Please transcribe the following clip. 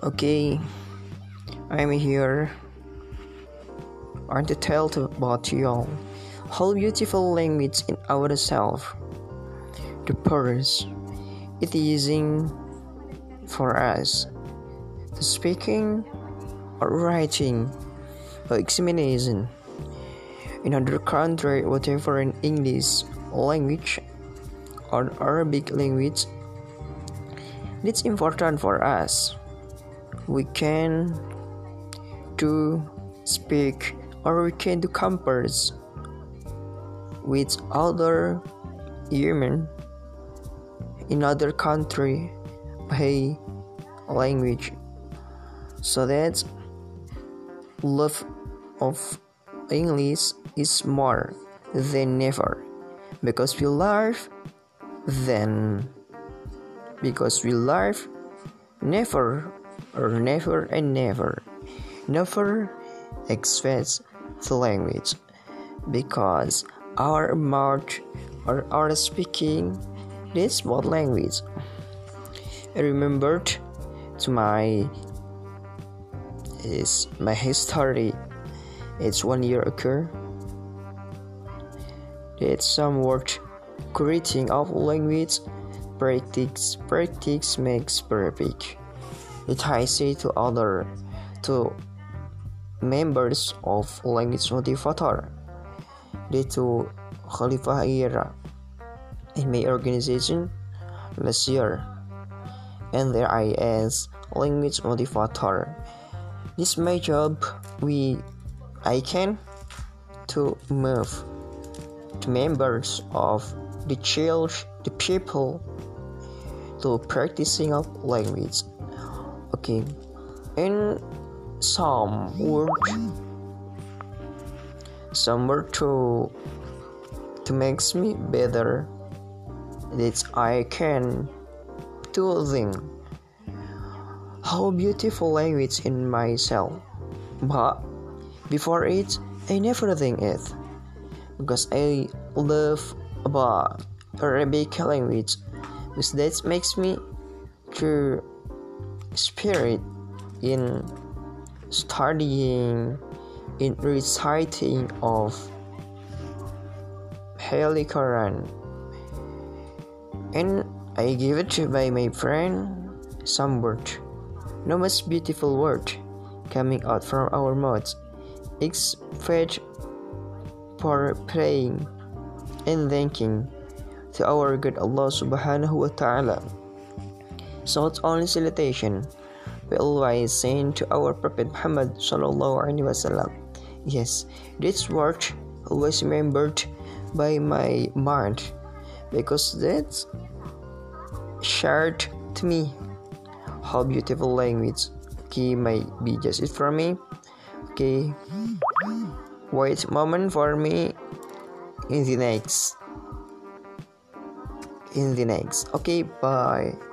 Okay, I'm here. To tell about you all how beautiful language in ourselves. The purpose it is using for us. The speaking or writing or examination. In other country, whatever in English language or Arabic language, it's important for us. We can to speak or we can to converse with other human in other country by language, so that love of English is more than never, because we love never and never expect the language, because our mouth or our speaking this what language. I remembered to my history. It's 1 year ago that some word creating of language practice makes perfect. It I say to members of language motivator, they to Khalifah Era in my organization last year, and there I as language motivator. This my job. I can to move to members of the people to practicing of language. Okay, and some word to makes me better, that I can to think how beautiful language in myself, but before it I never think it, because I love about Arabic language, because that makes me to spirit in studying, in reciting of Holy Quran, and I give it to by my friend some word, no most beautiful word coming out from our mouths, except for praying and thanking to our God Allah Subhanahu wa Ta'ala. So it's only salutation we always saying to our Prophet Muhammad Sallallahu Alaihi Wasallam. Yes, this word always remembered by my mind, because that's shared to me how beautiful language. Okay, might be just it for me. Okay, wait a moment for me in the next. Okay, bye.